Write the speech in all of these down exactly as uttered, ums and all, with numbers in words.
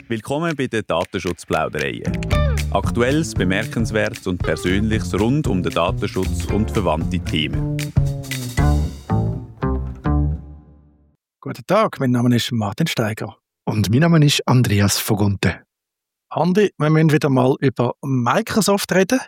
Willkommen bei den Datenschutzplaudereien. Aktuelles, Bemerkenswertes und Persönliches rund um den Datenschutz und verwandte Themen. Guten Tag, mein Name ist Martin Steiger. Und mein Name ist Andreas Vogunte. Andi, wir müssen wieder mal über Microsoft reden.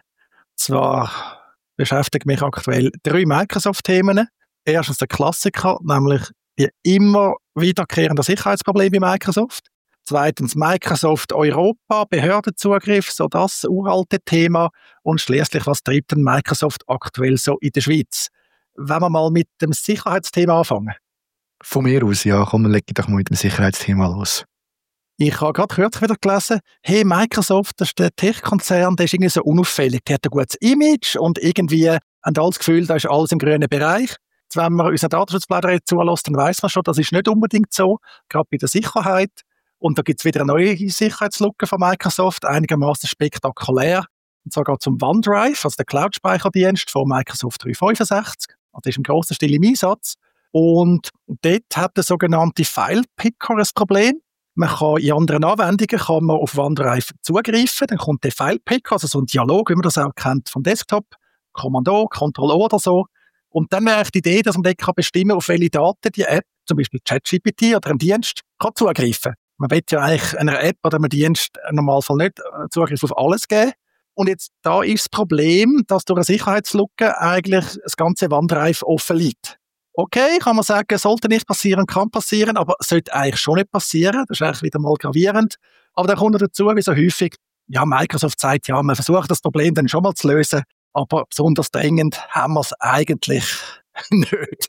Zwar beschäftigen mich aktuell drei Microsoft-Themen. Erstens der Klassiker, nämlich die immer wiederkehrenden Sicherheitsprobleme bei Microsoft. Zweitens Microsoft Europa, Behördenzugriff, so das uralte Thema. Und schließlich, was treibt denn Microsoft aktuell so in der Schweiz? Wenn wir mal mit dem Sicherheitsthema anfangen. Von mir aus, ja, komm, leg doch mal mit dem Sicherheitsthema los. Ich habe gerade kürzlich wieder gelesen, hey, Microsoft, das ist der Tech-Konzern, der ist irgendwie so unauffällig, der hat ein gutes Image und irgendwie haben alle das Gefühl, da ist alles im grünen Bereich. Jetzt, wenn man unseren Datenschutzplauderei zulässt, dann weiss man schon, das ist nicht unbedingt so, gerade bei der Sicherheit. Und da gibt es wieder eine neue Sicherheitslücke von Microsoft, einigermaßen spektakulär. Und zwar geht es um OneDrive, also der Cloud-Speicherdienst von Microsoft dreihundertfünfundsechzig. Das ist ein grosser Stil im Einsatz. Und dort hat der sogenannte File-Picker ein Problem. Man kann in anderen Anwendungen kann man auf OneDrive zugreifen, dann kommt der File-Picker, also so ein Dialog, wie man das auch kennt vom Desktop, Kommando, Ctrl-O oder so. Und dann wäre die Idee, dass man dort kann bestimmen, auf welche Daten die App, zum Beispiel ChatGPT oder ein Dienst, kann zugreifen. Man will ja eigentlich einer App oder einem Dienst im Normalfall nicht Zugriff auf alles geben. Und jetzt da ist das Problem, dass durch eine Sicherheitslücke eigentlich das ganze OneDrive offen liegt. Okay, kann man sagen, sollte nicht passieren, kann passieren, aber sollte eigentlich schon nicht passieren. Das ist eigentlich wieder mal gravierend. Aber dann kommt dazu, wie so häufig, ja, Microsoft sagt, ja, man versucht das Problem dann schon mal zu lösen, aber besonders dringend haben wir es eigentlich nicht.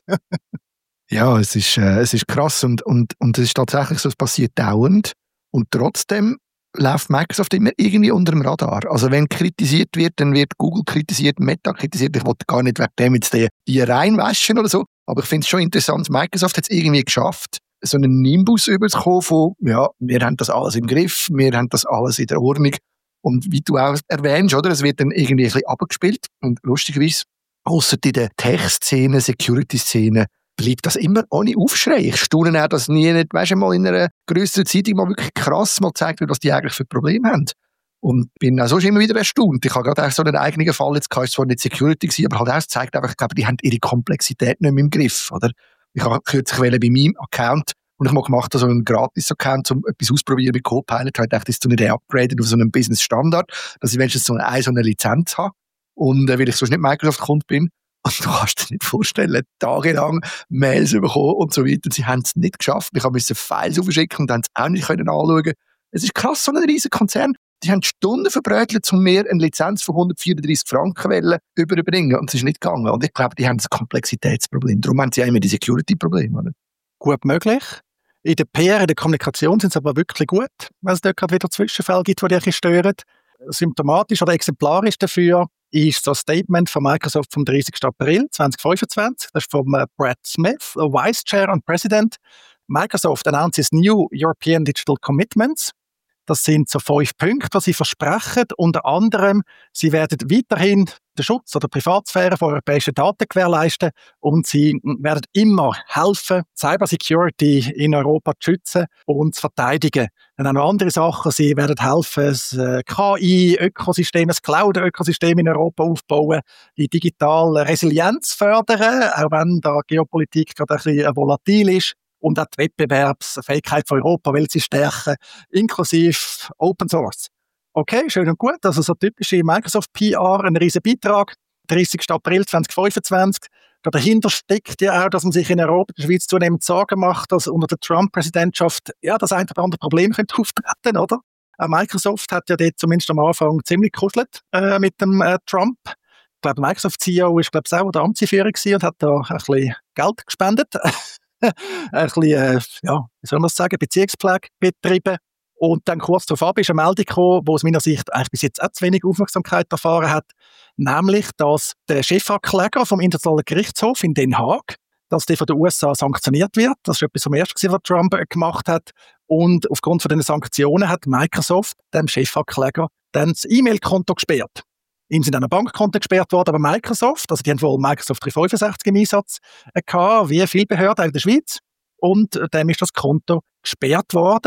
Ja, es ist, äh, es ist krass und, und, und es ist tatsächlich so, es passiert dauernd und trotzdem läuft Microsoft immer irgendwie unter dem Radar. Also wenn kritisiert wird, dann wird Google kritisiert, Meta kritisiert. Ich wollte gar nicht wegen dem jetzt die, die reinwaschen oder so, aber ich finde es schon interessant, Microsoft hat es irgendwie geschafft, so einen Nimbus überzukommen von, ja, wir haben das alles im Griff, wir haben das alles in der Ordnung. Und wie du auch erwähnst, oder, es wird dann irgendwie ein bisschen abgespielt und lustigerweise, ausser in der Tech-Szene, Security-Szene, bleibt das immer ohne Aufschrei. Ich staune auch, dass nie nicht, weißt du, mal in einer grösseren Zeitung mal wirklich krass mal gezeigt wird, was die eigentlich für Probleme haben. Und bin auch sonst immer wieder erstaunt. Ich habe gerade auch so einen eigenen Fall, jetzt kann es zwar nicht Security gewesen, aber halt auch, es zeigt einfach, ich glaube, die haben ihre Komplexität nicht mehr im Griff, oder? Ich habe kürzlich bei meinem Account, und ich mal gemacht habe, so einen Gratis-Account, um etwas auszuprobieren mit Copilot, habe ich gedacht, das ist so nicht upgraden auf so einen Business-Standard, dass ich wenigstens so eine, so eine Lizenz habe. Und äh, weil ich sonst nicht Microsoft-Kunde bin, und du kannst dir nicht vorstellen, tagelang Mails bekommen und so weiter. Sie haben es nicht geschafft. Ich musste Files aufschicken und haben es auch nicht können anschauen. Es ist krass, so ein riesen Konzern. Die haben Stunden verbrötelt, um mir eine Lizenz von hundertvierunddreissig Franken überbringen. Und es ist nicht gegangen. Und ich glaube, die haben das Komplexitätsproblem. Darum haben sie auch immer die Security-Probleme. Gut möglich. In der P R, in der Kommunikation sind sie aber wirklich gut, wenn es dort gerade wieder Zwischenfälle gibt, die dich stören. Symptomatisch oder exemplarisch dafür ist das Statement von Microsoft vom dreißigsten April zweitausendfünfundzwanzig. Das ist von Brad Smith, Vice Chair und President. Microsoft announces new European Digital Commitments. Das sind so fünf Punkte, die sie versprechen. Unter anderem, sie werden weiterhin den Schutz oder die Privatsphäre von europäischen Daten gewährleisten und sie werden immer helfen, Cybersecurity in Europa zu schützen und zu verteidigen. Dann auch noch andere Sachen, sie werden helfen, das K I-Ökosystem, das Cloud-Ökosystem in Europa aufbauen, die digitale Resilienz fördern, auch wenn da Geopolitik gerade ein bisschen volatil ist. Und auch die Wettbewerbsfähigkeit von Europa will sie stärken, inklusive Open Source. Okay, schön und gut. Also so typische Microsoft-P R, ein riesen Beitrag. dreißigsten April zweitausendfünfundzwanzig. Da dahinter steckt ja auch, dass man sich in Europa, in der Schweiz zunehmend Sorgen macht, dass unter der Trump-Präsidentschaft ja das ein oder andere Problem könnte auftreten, oder? Auch Microsoft hat ja dort zumindest am Anfang ziemlich gekuschelt äh, mit dem äh, Trump. Ich glaube, der Microsoft-C E O ist glaube ich auch der Amtsführer gewesen und hat da ein bisschen Geld gespendet. ein bisschen, äh, ja, wie soll man das sagen, Beziehungspflege betrieben. Und dann kurz darauf ist eine Meldung gekommen, die aus meiner Sicht eigentlich bis jetzt auch zu wenig Aufmerksamkeit erfahren hat, nämlich, dass der Chefankläger vom Internationalen Gerichtshof in Den Haag, dass der von den U S A sanktioniert wird. Das ist etwas vom Ersten, was Trump gemacht hat. Und aufgrund von diesen Sanktionen hat Microsoft dem Chefankläger dann das E-Mail-Konto gesperrt. Ihm sind dann Bankkonten gesperrt worden, aber Microsoft, also die haben wohl Microsoft dreihundertfünfundsechzig im Einsatz gehabt, wie viele Behörden in der Schweiz. Und dem ist das Konto gesperrt worden.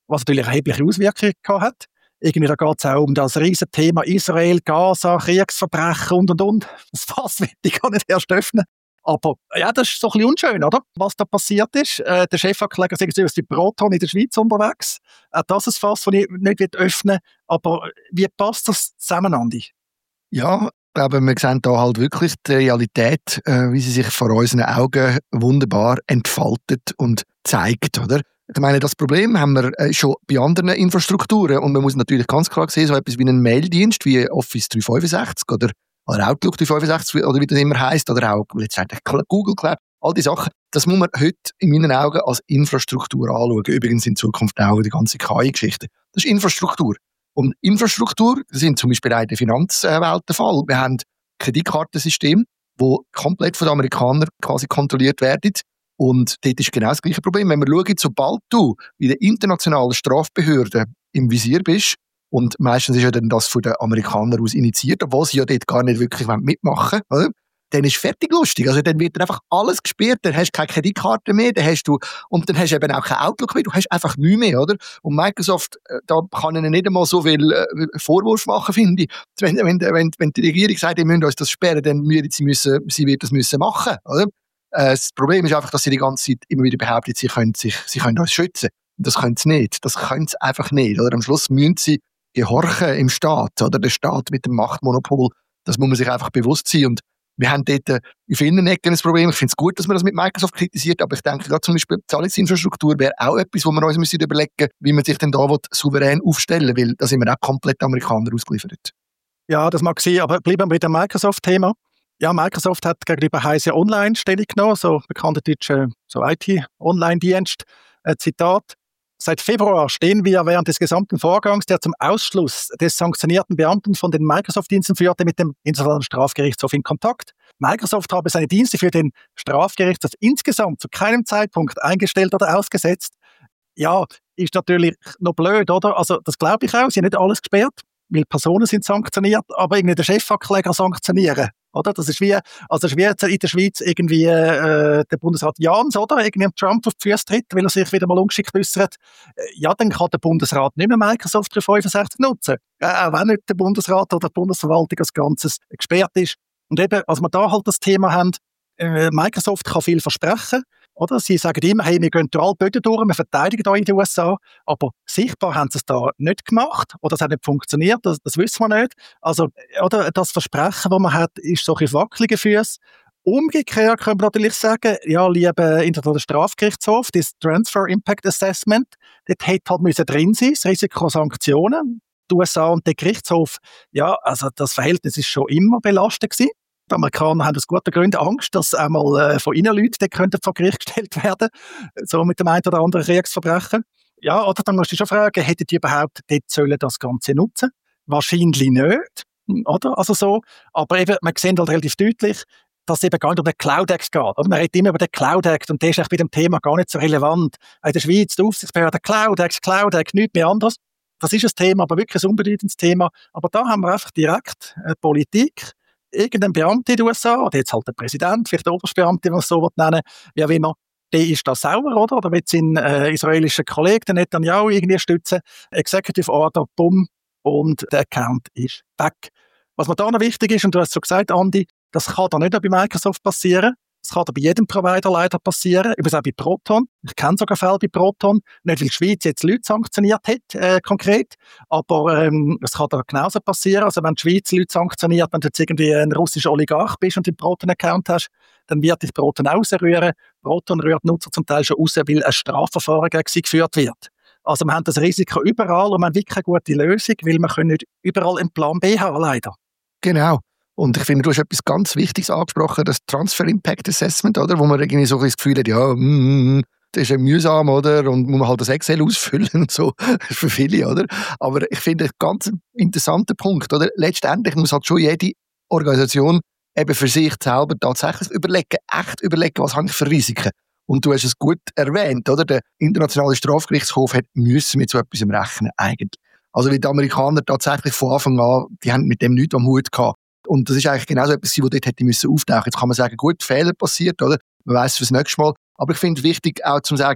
was natürlich erhebliche Auswirkungen gehabt hat. Irgendwie, da geht es auch um das riesen Thema Israel, Gaza, Kriegsverbrechen und, und, und. Das Fass will ich gar nicht erst öffnen. Aber ja, das ist so ein bisschen unschön, oder? Was da passiert ist. Äh, der Chefankläger sagt, ist die Proton in der Schweiz unterwegs. Auch das ist ein Fass, das ich nicht öffnen will. Aber wie passt das zusammen, Andi? Ja, aber wir sehen da halt wirklich die Realität, äh, wie sie sich vor unseren Augen wunderbar entfaltet und zeigt, oder? Ich meine, das Problem haben wir äh, schon bei anderen Infrastrukturen und man muss natürlich ganz klar sehen, so etwas wie einen Maildienst wie Office dreihundertfünfundsechzig oder, oder Outlook dreihundertfünfundsechzig oder wie das immer heisst oder auch letztendlich Google Cloud, all die Sachen, das muss man heute in meinen Augen als Infrastruktur anschauen. Übrigens in Zukunft auch die ganze K I-Geschichte. Das ist Infrastruktur. Und Infrastruktur sind zum Beispiel auch in der Finanzwelt der Fall. Wir haben Kreditkartensysteme, die komplett von den Amerikanern quasi kontrolliert werden. Und dort ist genau das gleiche Problem. Wenn wir schauen, sobald du in der internationalen Strafbehörde im Visier bist, und meistens ist ja dann das von den Amerikanern aus initiiert, obwohl sie ja dort gar nicht wirklich mitmachen wollen, dann ist fertig lustig. Also dann wird dann einfach alles gesperrt, dann hast du keine Kreditkarte mehr, dann hast du, und dann hast du eben auch kein Outlook mehr, du hast einfach nichts mehr, oder? Und Microsoft, da kann ihnen nicht einmal so viel äh, Vorwurf machen, finde ich. Wenn, wenn, wenn, wenn die Regierung sagt, ihr müsst uns das sperren, dann müssen sie, müssen, sie wird das müssen machen, oder? Äh, das Problem ist einfach, dass sie die ganze Zeit immer wieder behaupten, sie können, sich, sie können uns schützen. Und das können sie nicht. Das können sie einfach nicht, oder? Am Schluss müssen sie gehorchen im Staat, oder? Der Staat mit dem Machtmonopol, das muss man sich einfach bewusst sein. Und wir haben dort äh, auf vielen Ecken ein Problem. Ich finde es gut, dass man das mit Microsoft kritisiert, aber ich denke gerade zum Beispiel, Zahlungsinfrastruktur wäre auch etwas, wo wir uns müssen überlegen müssen, wie man sich denn da souverän aufstellen will, weil da sind wir auch komplett Amerikaner ausgeliefert. Ja, das mag sein, aber bleiben wir bei dem Microsoft-Thema. Ja, Microsoft hat gegenüber Heise Online Stellung genommen, so bekannter deutscher so I T-Online-Dienst. Äh, Zitat: Seit Februar stehen wir während des gesamten Vorgangs, der zum Ausschluss des sanktionierten Beamten von den Microsoft-Diensten führte, mit dem Internationalen Strafgerichtshof in Kontakt. Microsoft habe seine Dienste für den Strafgerichtshof insgesamt zu keinem Zeitpunkt eingestellt oder ausgesetzt. Ja, ist natürlich noch blöd, oder? Also, das glaube ich auch. Sie haben nicht alles gesperrt, weil Personen sind sanktioniert, aber irgendwie den Chefankläger sanktionieren. Oder? Das ist wie, also ist wie jetzt in der Schweiz irgendwie äh, der Bundesrat Jans, oder? Irgendwie Trump auf die Füße tritt, weil er sich wieder mal ungeschickt äußert. Ja, dann kann der Bundesrat nicht mehr Microsoft dreihundertfünfundsechzig nutzen. Äh, auch wenn nicht der Bundesrat oder die Bundesverwaltung als Ganzes gesperrt ist. Und eben, als wir da halt das Thema haben, äh, Microsoft kann viel versprechen, oder? Sie sagen immer, hey, wir gehen durch alle Böden durch, wir verteidigen da in den U S A, aber sichtbar haben sie es da nicht gemacht oder es hat nicht funktioniert, das, das wissen wir nicht. Also, oder das Versprechen, das man hat, ist so ein wackelige Füße. Umgekehrt können wir natürlich sagen, ja, lieber Internationaler Strafgerichtshof, das Transfer Impact Assessment, dort hätte halt müssen drin sein, das Risiko Sanktionen. Die U S A und der Gerichtshof, ja, also das Verhältnis ist schon immer belastet gewesen. Die Amerikaner haben aus guten Gründen Angst, dass einmal äh, von ihnen Leute die vor Gericht gestellt werden, so mit dem einen oder anderen Kriegsverbrechen. Ja, oder dann musst du schon fragen, hätten die überhaupt dort sollen das Ganze nutzen? Wahrscheinlich nicht, oder? Also so. Aber eben, man sieht halt relativ deutlich, dass es eben gar nicht um den Cloud Act geht. Oder? Man redet immer über den Cloud Act und der ist bei dem Thema gar nicht so relevant. In der Schweiz, die Aufsichtsbehörde, Cloud Act, Cloud Act, nichts mehr anderes. Das ist ein Thema, aber wirklich ein unbedeutendes Thema. Aber da haben wir einfach direkt äh, Politik, irgendein Beamter in den U S A, oder jetzt halt der Präsident, vielleicht der Oberstbeamte, wenn man es so nennen will, wie auch immer, der ist da sauer, oder? Oder will seinen äh, israelischen Kollegen, den Netanyahu, irgendwie stützen. Executive Order, bumm, und der Account ist weg. Was mir da noch wichtig ist, und du hast es so gesagt, Andi, das kann da nicht nur bei Microsoft passieren, das kann da bei jedem Provider leider passieren, übrigens auch bei Proton. Ich kenne sogar Fälle bei Proton, nicht weil die Schweiz jetzt Leute sanktioniert hat, äh, konkret, aber ähm, es kann da genauso passieren. Also wenn die Schweiz Leute sanktioniert, wenn du jetzt irgendwie ein russischer Oligarch bist und einen Proton-Account hast, dann wird dich Proton rausrühren. Proton rührt Nutzer zum Teil schon raus, weil ein Strafverfahren gegen sie geführt wird. Also wir haben das Risiko überall und wir haben wirklich keine gute Lösung, weil wir können nicht überall einen Plan B haben, leider. Genau. Und ich finde, du hast etwas ganz Wichtiges angesprochen, das Transfer Impact Assessment, oder? Wo man irgendwie so ein das Gefühl hat, ja, mm, das ist ja mühsam, oder? Und muss man halt das Excel ausfüllen und so, für viele, oder? Aber ich finde, ein ganz interessanter Punkt, oder? Letztendlich muss halt schon jede Organisation eben für sich selber tatsächlich überlegen, echt überlegen, was habe ich für Risiken. Und du hast es gut erwähnt, oder? Der Internationale Strafgerichtshof hat müssen mit so etwas rechnen, eigentlich. Also, wie die Amerikaner tatsächlich von Anfang an, die haben mit dem nichts am Hut gehabt. Und das ist eigentlich genau so etwas, was dort hätte müssen auftauchen. Jetzt kann man sagen, gut, Fehler passiert, oder? Man weiss fürs nächste Mal. Aber ich finde es wichtig, auch zu sagen,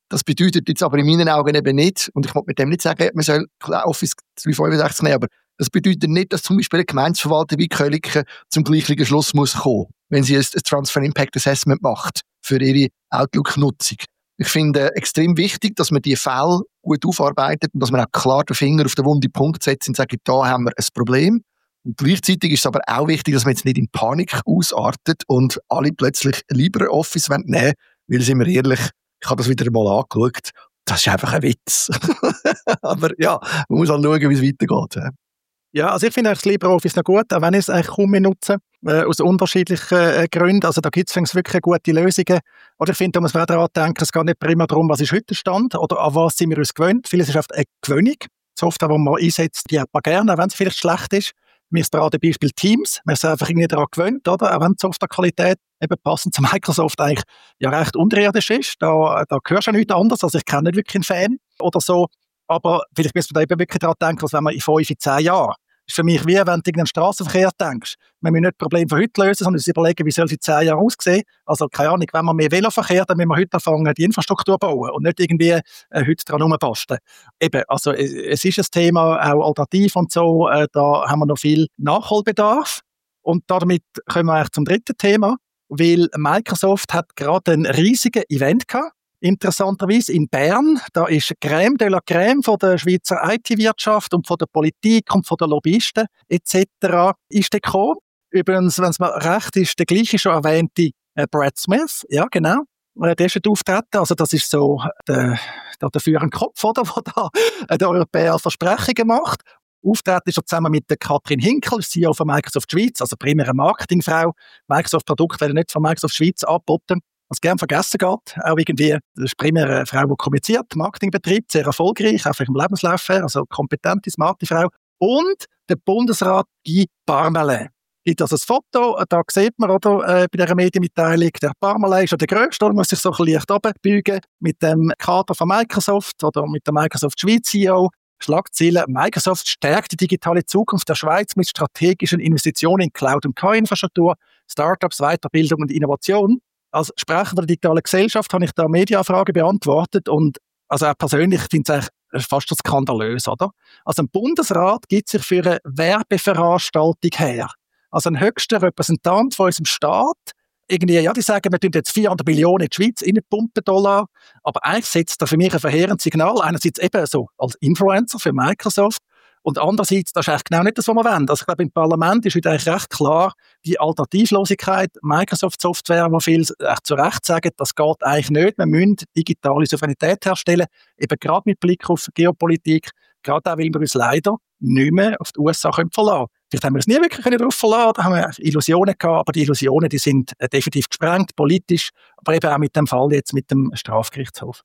Das bedeutet jetzt aber in meinen Augen eben nicht, und ich will mit dem nicht sagen, man soll Office dreihundertfünfundsechzig nehmen, aber das bedeutet nicht, dass zum Beispiel eine Gemeindeverwaltung wie Köliken zum gleichen Schluss muss kommen, wenn sie ein, ein Transfer Impact Assessment macht für ihre Outlook-Nutzung. Ich finde extrem wichtig, dass man die Fälle gut aufarbeitet und dass man auch klar den Finger auf den wunden Punkt setzt und sagt, da haben wir ein Problem. Und gleichzeitig ist es aber auch wichtig, dass man jetzt nicht in Panik ausartet und alle plötzlich lieber Office nehmen wollen, weil, sind wir ehrlich, ich habe das wieder mal angeschaut, das ist einfach ein Witz. Aber ja, man muss halt schauen, wie es weitergeht. Ja, also ich finde das LibreOffice noch gut, auch wenn ich es eigentlich kaum mehr nutze, äh, aus unterschiedlichen äh, Gründen. Also da gibt es wirklich gute Lösungen. Oder ich finde, da muss man auch daran denken, es geht nicht primär darum, was ist heute der Stand oder an was sind wir uns gewöhnt. Vieles ist oft eine Gewöhnung. Die Software, die man einsetzt, die hat man gerne, auch wenn es vielleicht schlecht ist. Mir ist gerade Beispiel Teams. Man ist einfach irgendwie daran gewöhnt, oder? Auch wenn die Softwarequalität eben passend zu Microsoft eigentlich ja recht unterirdisch ist. Da, da hörst du ja nichts anderes. Also ich kenne nicht wirklich einen Fan oder so. Aber vielleicht müssen wir da eben wirklich daran denken, als wenn man in fünf, in zehn Jahren. Das ist für mich wie, wenn du an den Strassenverkehr denkst. Wir müssen nicht das Problem von heute lösen, sondern uns überlegen, wie soll es in zehn Jahren aussehen. Also, keine Ahnung, wenn wir mehr Veloverkehr, dann müssen wir heute anfangen, die Infrastruktur bauen und nicht irgendwie äh, heute dran rumbasteln. Eben, also, es, es ist ein Thema, auch alternativ und so, äh, da haben wir noch viel Nachholbedarf. Und damit kommen wir eigentlich zum dritten Thema, weil Microsoft hat gerade einen riesigen Event gehabt. Interessanterweise in Bern, da ist Crème de la Crème von der Schweizer I T-Wirtschaft und von der Politik und von den Lobbyisten et cetera ist der gekommen. Übrigens, wenn es mir recht ist, der gleiche schon erwähnte äh, Brad Smith, ja genau, äh, der ist schon auftreten, also das ist so der, der, der führende Kopf, oder, der da äh, der Europäer Versprechungen macht. Auftreten ist er zusammen mit der Katrin Hinkel, C E O von Microsoft Schweiz, also primäre Marketingfrau. Microsoft-Produkte werden nicht von Microsoft Schweiz angeboten. Was gern vergessen geht, auch irgendwie, das ist primär eine Frau, die kommuniziert, Marketing betreibt, sehr erfolgreich, auch vom Lebenslauf her, also kompetente, smarte Frau. Und der Bundesrat Guy Parmelin. Gibt also ein Foto, da sieht man, oder, äh, bei dieser Medienmitteilung, der Parmelin ist ja der Größte, oder, muss sich so ein bisschen leicht runterbeugen, mit dem Kader von Microsoft, oder mit der Microsoft Schweiz C E O. Schlagziele: Microsoft stärkt die digitale Zukunft der Schweiz mit strategischen Investitionen in Cloud- und K I-Infrastruktur, Startups, Weiterbildung und Innovation. Als Sprecher der digitalen Gesellschaft habe ich da Medienanfragen beantwortet und also auch persönlich finde ich es fast schon skandalös, oder? Also ein Bundesrat gibt sich für eine Werbeveranstaltung her. Also ein höchster Repräsentant von unserem Staat, irgendwie, ja, die sagen, wir tun jetzt vierhundert Millionen in die Schweiz reinpumpen, Dollar, aber eigentlich setzt das für mich ein verheerendes Signal, einerseits eben so als Influencer für Microsoft, und andererseits, das ist eigentlich genau nicht das, was wir wollen. Also ich glaube, im Parlament ist heute eigentlich recht klar, die Alternativlosigkeit, Microsoft-Software, wo viele echt zu Recht sagen, das geht eigentlich nicht. Wir müssen digitale Souveränität herstellen, eben gerade mit Blick auf Geopolitik, gerade auch, weil wir uns leider nicht mehr auf die U S A können verlassen können. Vielleicht haben wir uns nie wirklich darauf verlassen, da haben wir Illusionen gehabt, aber die Illusionen, die sind definitiv gesprengt, politisch, aber eben auch mit dem Fall jetzt mit dem Strafgerichtshof.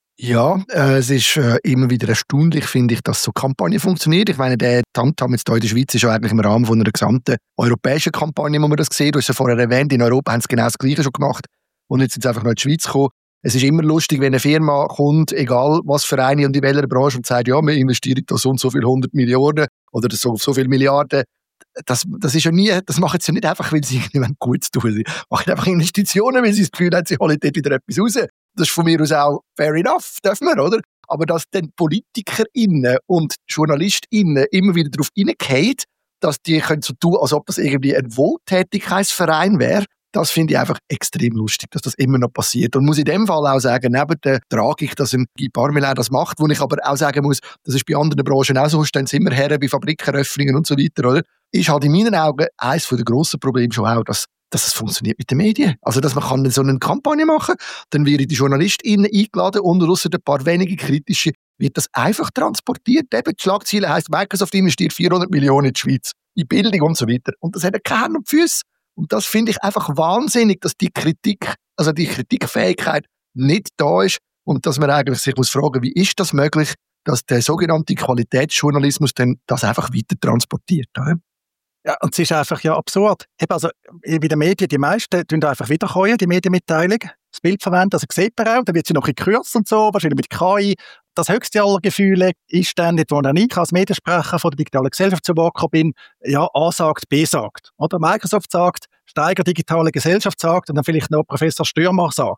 Ja, äh, es ist äh, immer wieder erstaunlich, finde ich, dass so Kampagne funktioniert. Ich meine, der Tamtam jetzt hier in der Schweiz ist ja eigentlich im Rahmen von einer gesamten europäischen Kampagne, wo man das sieht. Du hast ja vorher erwähnt, in Europa haben sie genau das Gleiche schon gemacht und jetzt sind sie einfach noch in die Schweiz gekommen. Es ist immer lustig, wenn eine Firma kommt, egal was für eine und in welcher Branche, und sagt, ja, wir investieren da so und so viel hundert Millionen oder so, so viele Milliarden. Das, das ist ja nie, das machen sie ja nicht einfach, weil sie irgendjemand Gutes tun. Sie machen einfach Investitionen, weil sie das Gefühl haben, sie holen dort wieder etwas raus. Das ist von mir aus auch fair enough, dürfen wir, oder? Aber dass dann PolitikerInnen und JournalistInnen immer wieder darauf hineingehen, dass die können so tun, als ob das irgendwie ein Wohltätigkeitsverein wäre, das finde ich einfach extrem lustig, dass das immer noch passiert. Und muss in dem Fall auch sagen, neben der Tragik, dass ein Guy Parmelin das macht, wo ich aber auch sagen muss, das ist bei anderen Branchen auch so, stehen sie immer her, bei Fabrikeröffnungen und so weiter, oder? Ist halt in meinen Augen eines der grossen Probleme schon auch, dass dass es funktioniert mit den Medien. Also, dass man kann so eine Kampagne machen kann, dann werden die JournalistInnen eingeladen und ausser ein paar wenige kritische wird das einfach transportiert. Eben, die Schlagzeile heisst, Microsoft investiert vierhundert Millionen in die Schweiz, in Bildung und so weiter. Und das hat keine Hände und Füße. Und das finde ich einfach wahnsinnig, dass die Kritik, also die Kritikfähigkeit nicht da ist und dass man eigentlich sich muss fragen, wie ist das möglich, dass der sogenannte Qualitätsjournalismus dann das einfach weiter transportiert. Oder? Ja, und es ist einfach ja absurd. Also, bei den Medien, die meisten tun da einfach wiederkommen, die Medienmitteilung, das Bild verwenden, also sieht man auch, dann wird sie noch ein bisschen gekürzt und so, wahrscheinlich mit K I. Das höchste aller Gefühle ist dann, wo dann ich als Mediensprecher von der digitalen Gesellschaft zu Wort gekommen bin, ja, A sagt, B sagt. Oder Microsoft sagt, Steiger digitale Gesellschaft sagt und dann vielleicht noch Professor Stürmer sagt.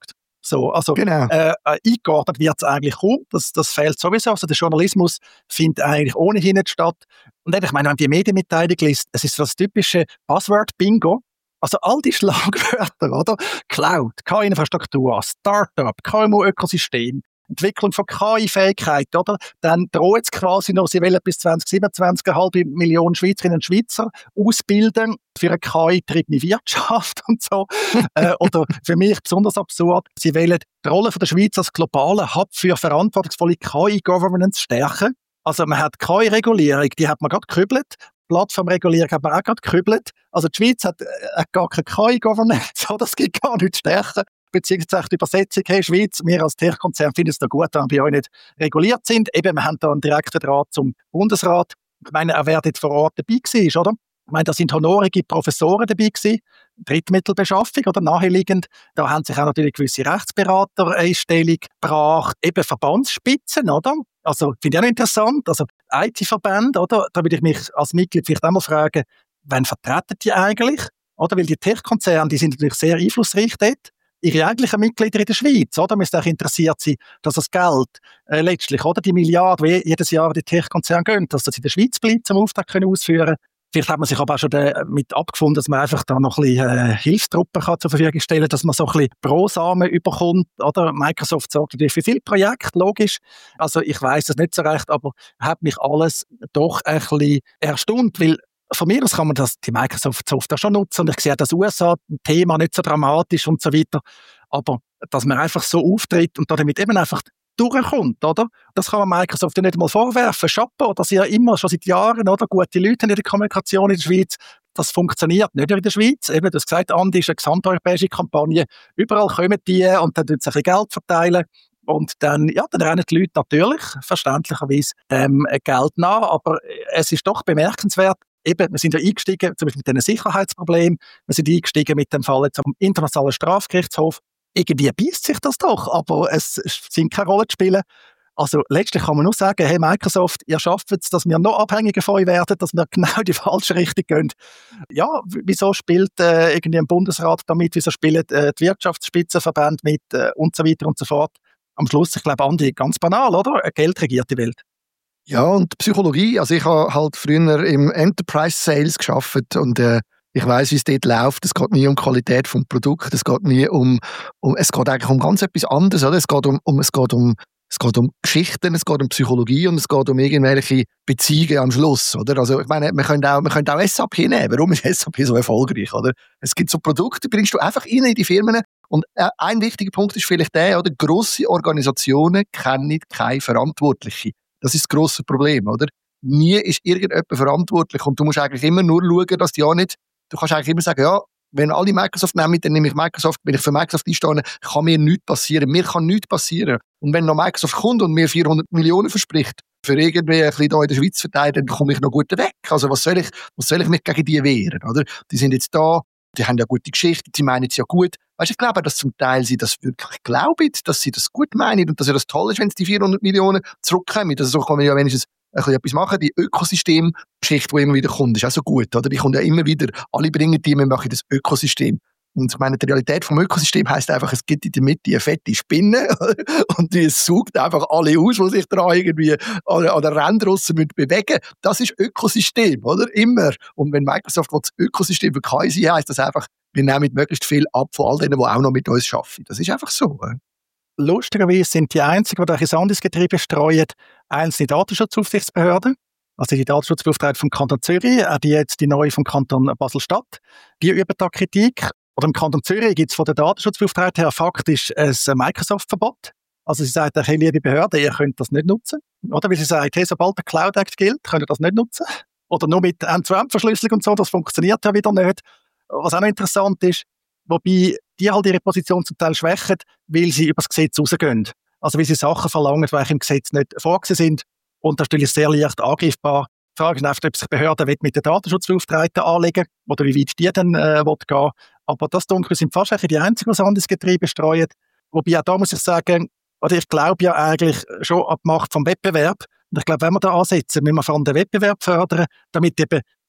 So, also Genau. äh, eingeordnet wird es eigentlich kaum, das, das fehlt sowieso. Also der Journalismus findet eigentlich ohnehin nicht statt. Und ich meine, wenn die Medienmitteilung liest, es ist so das typische Buzzword-Bingo. Also all die Schlagwörter, oder? Cloud, K I-Infrastruktur, Startup, K M U-Ökosystem, Entwicklung von K I-Fähigkeit, oder? Dann droht es quasi noch, sie wollen bis zwanzig siebenundzwanzig eine halbe Million Schweizerinnen und Schweizer ausbilden für eine K I-getriebene Wirtschaft und so. äh, oder für mich besonders absurd, sie wollen die Rolle von der Schweiz als globalen Hub für verantwortungsvolle K I-Governance stärken. Also man hat K I-Regulierung, die hat man gerade gekübelt. Plattformregulierung hat man auch gerade gekübelt. Also die Schweiz hat, hat gar keine K I-Governance, das geht gar nicht stärker. Beziehungsweise die Übersetzung, hey Schweiz, wir als Tech-Konzern finden es da gut, wenn wir bei euch nicht reguliert sind. Eben, wir haben da einen direkten Draht zum Bundesrat. Ich meine, er wäre dort vor Ort dabei gewesen, oder? Ich meine, da sind honorige Professoren dabei gewesen, Drittmittelbeschaffung oder naheliegend. Da haben sich auch natürlich gewisse Rechtsberater Einstellung gebracht, eben Verbandsspitzen, oder? Also, finde ich auch noch interessant. Also, I T-Verbände, oder? Da würde ich mich als Mitglied vielleicht auch mal fragen, wen vertreten die eigentlich? Oder? Weil die Tech-Konzerne, die sind natürlich sehr einflussreich dort. Ihre eigentlichen Mitglieder in der Schweiz, oder? Müsste auch interessiert sein, dass das Geld äh, letztlich, oder? Die Milliarden, die jedes Jahr die Tech-Konzerne gehen, dass das in der Schweiz bleibt, zum Auftrag können ausführen. Vielleicht hat man sich aber auch schon damit abgefunden, dass man einfach da noch ein bisschen äh, Hilfstruppen kann zur Verfügung stellen kann, dass man so ein bisschen Pro-Samen überkommt, oder? Microsoft sorgt natürlich für viele Projekte, logisch. Also ich weiss das nicht so recht, aber hat mich alles doch ein bisschen erstaunt, weil von mir aus kann man das, die Microsoft-Software schon nutzen und ich sehe das U S A-Thema nicht so dramatisch und so weiter, aber dass man einfach so auftritt und damit eben einfach durchkommt, oder? Das kann man Microsoft ja nicht mal vorwerfen. Chapeau, dass sie ja immer schon seit Jahren, oder, gute Leute in der Kommunikation in der Schweiz. Das funktioniert nicht in der Schweiz. Eben, du hast gesagt, Andi ist eine gesamteuropäische Kampagne. Überall kommen die und dann tun sie ein bisschen Geld verteilen. Und dann, ja, dann rennen die Leute natürlich, verständlicherweise, dem Geld nach. Aber es ist doch bemerkenswert, eben, wir sind ja eingestiegen, zum Beispiel mit diesen Sicherheitsproblemen. Wir sind eingestiegen mit dem Fall jetzt am Internationalen Strafgerichtshof. Irgendwie beißt sich das doch, aber es sind keine Rolle zu spielen. Also letztlich kann man nur sagen, hey Microsoft, ihr schafft es, dass wir noch abhängiger von euch werden, dass wir genau in die falsche Richtung gehen. Ja, wieso spielt äh, irgendwie ein Bundesrat damit, wieso spielen äh, die Wirtschaftsspitzenverbände mit äh, und so weiter und so fort. Am Schluss, ich glaube, Andi, ganz banal, oder? Geld regiert die Welt. Ja, und Psychologie, also ich habe halt früher im Enterprise Sales gearbeitet und äh, ich weiss, wie es dort läuft. Es geht nie um die Qualität des Produkts, es geht nie um, um, es geht eigentlich um ganz etwas anderes, oder? Es geht um, um, es geht um, es geht um Geschichten, es geht um Psychologie und es geht um irgendwelche Beziehungen am Schluss, oder? Also, ich meine, wir können auch, wir können auch S A P nehmen. Warum ist S A P so erfolgreich, oder? Es gibt so Produkte, die bringst du einfach rein in die Firmen und äh, ein wichtiger Punkt ist vielleicht der, oder? Grosse Organisationen kennen keine Verantwortliche. Das ist das grosse Problem, oder? Nie ist irgendjemand verantwortlich und du musst eigentlich immer nur schauen, dass die auch nicht. Du kannst eigentlich immer sagen, ja, wenn alle Microsoft nehmen, dann nehme ich Microsoft, wenn ich für Microsoft einstehe, kann mir nichts passieren. Mir kann nichts passieren. Und wenn noch Microsoft kommt und mir vierhundert Millionen verspricht, für irgendwie ein bisschen da in der Schweiz verteilen, dann komme ich noch gut weg. Also was soll ich, was soll ich mich gegen die wehren, oder? Die sind jetzt da, die haben ja gute Geschichte, die meinen es ja gut. Weißt du, ich glaube, dass zum Teil sie das wirklich glauben, dass sie das gut meinen und dass ja das toll ist, wenn sie die vierhundert Millionen zurückkommen. Also so kann man ja wenigstens ein bisschen etwas machen. Die Ökosystemgeschichte, die immer wieder kommt, ist auch so gut, oder? Die kommt ja immer wieder, alle bringen die, wir machen das Ökosystem. Und ich meine, die Realität vom Ökosystem heisst einfach, es gibt in der Mitte eine fette Spinne und die saugt einfach alle aus, die sich da irgendwie an, an den Rändern draussen bewegen. Das ist Ökosystem, oder? Immer. Und wenn Microsoft das Ökosystem für K I sein, heisst das einfach, wir nehmen möglichst viel ab von all denen, die auch noch mit uns arbeiten. Das ist einfach so. Oder? Lustigerweise sind die einzigen, die ein anderes Getriebe streuen, einzelne Datenschutzaufsichtsbehörden. Also die Datenschutzbeauftragte vom Kanton Zürich, auch die jetzt die neue vom Kanton Basel-Stadt. Die üben da Kritik. Oder im Kanton Zürich gibt es von der Datenschutzbeauftragten her faktisch ein Microsoft-Verbot. Also sie sagt, hey, liebe Behörden, ihr könnt das nicht nutzen. Oder weil sie sagt, hey, sobald der Cloud Act gilt, könnt ihr das nicht nutzen. Oder nur mit End-to-End-Verschlüsselung und so, das funktioniert ja wieder nicht. Was auch noch interessant ist, wobei die halt ihre Position zum Teil schwächen, weil sie über das Gesetz rausgehen. Also weil sie Sachen verlangen, die im Gesetz nicht vorgesehen sind. Und das ist sehr leicht angreifbar. Die Frage ist einfach, ob sich Behörden mit der Datenschutzbeauftragten anlegen oder wie weit die dann äh, gehen. Aber das, denke ich, sind fast die einzigen, die anderes Getriebe streuen. Wobei auch da muss ich sagen, oder ich glaube ja eigentlich schon an die Macht vom Wettbewerb. Und ich glaube, wenn wir da ansetzen, müssen wir vor allem den Wettbewerb fördern, damit eben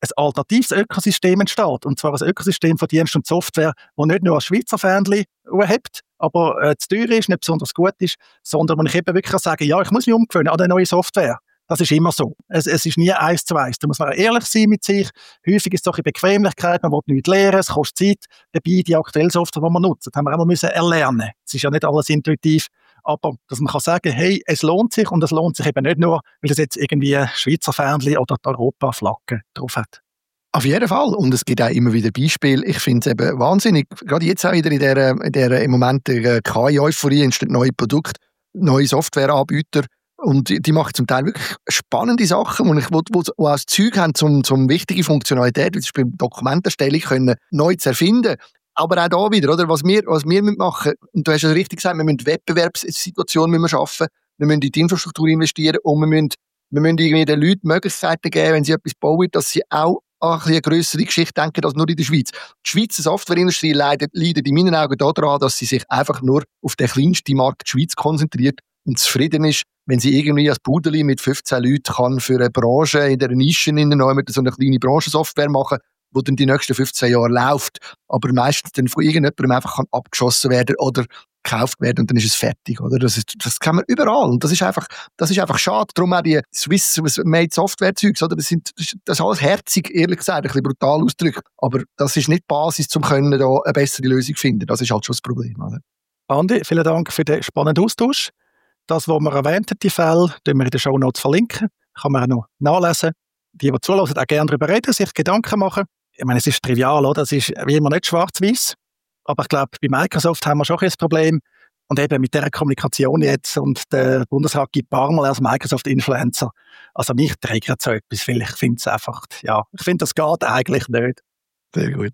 ein alternatives Ökosystem entsteht. Und zwar ein Ökosystem von Dienst und Software, das nicht nur als Schweizer Fähnchen hat, aber äh, zu teuer ist, nicht besonders gut ist, sondern wo ich eben wirklich sagen kann, ja, ich muss mich umgewöhnen an eine neue Software. Das ist immer so. Es, es ist nie eins zu eins. Da muss man ehrlich sein mit sich. Häufig ist es doch eine Bequemlichkeit, man will nichts lernen, es kostet Zeit. Dabei die aktuelle Software, die man nutzt, haben wir auch mal müssen erlernen. Es ist ja nicht alles intuitiv. Aber dass man kann sagen, hey, es lohnt sich und es lohnt sich eben nicht nur, weil es jetzt irgendwie ein Schweizer Fähnchen oder die Europa-Flagge drauf hat. Auf jeden Fall. Und es gibt auch immer wieder Beispiele. Ich finde es eben wahnsinnig. Gerade jetzt auch wieder in der, in der im Moment der K I-Euphorie entstehen neue Produkte, neue Softwareanbieter. Und die, die machen zum Teil wirklich spannende Sachen, wo, ich, wo, wo, wo auch das Zeug haben, um zum wichtige Funktionalität, wie zum Beispiel Dokumentenstellung, können neu zu erfinden. Aber auch da wieder, oder? Was wir, was wir machen müssen, und du hast es richtig gesagt, wir müssen Wettbewerbssituationen müssen wir schaffen, wir müssen in die Infrastruktur investieren und wir müssen, wir müssen irgendwie den Leuten Möglichkeiten geben, wenn sie etwas bauen, dass sie auch an eine grössere Geschichte denken als nur in der Schweiz. Die Schweizer Softwareindustrie leidet, leidet in meinen Augen daran, dass sie sich einfach nur auf den kleinsten Markt, die Schweiz, konzentriert und zufrieden ist, wenn sie irgendwie als Pudeli mit fünfzehn Leuten kann für eine Branche in der Nische in der Neuen so eine kleine Branchensoftware machen, die dann die nächsten fünfzehn Jahre läuft, aber meistens dann von irgendjemandem einfach kann abgeschossen werden oder gekauft werden und dann ist es fertig, oder? Das ist, das kann man überall und das ist einfach, das ist einfach schade. Darum auch die Swiss-made Software-Zeugs, oder? Das sind, das ist alles herzig, ehrlich gesagt, ein bisschen brutal ausgedrückt, aber das ist nicht die Basis, um können da eine bessere Lösung zu finden. Das ist halt schon das Problem, oder? Andi, vielen Dank für den spannenden Austausch. Das, was wir erwähnt haben, die Fälle, verlinken wir in den Shownotes verlinken. Kann man auch noch nachlesen. Die, die zuhören, auch gerne darüber reden, sich Gedanken machen. Ich meine, es ist trivial, oder? Es ist wie immer nicht schwarz-weiß. Aber ich glaube, bei Microsoft haben wir schon ein Problem. Und eben mit dieser Kommunikation jetzt und der Bundesrat gibt ein paar Mal als Microsoft-Influencer. Also mich triggert so etwas, weil ich finde es einfach, ja, ich finde, das geht eigentlich nicht. Sehr gut.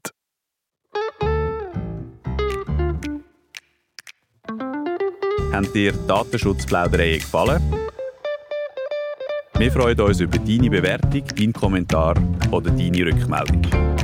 Haben dir Datenschutzplaudereien gefallen? Wir freuen uns über deine Bewertung, deinen Kommentar oder deine Rückmeldung.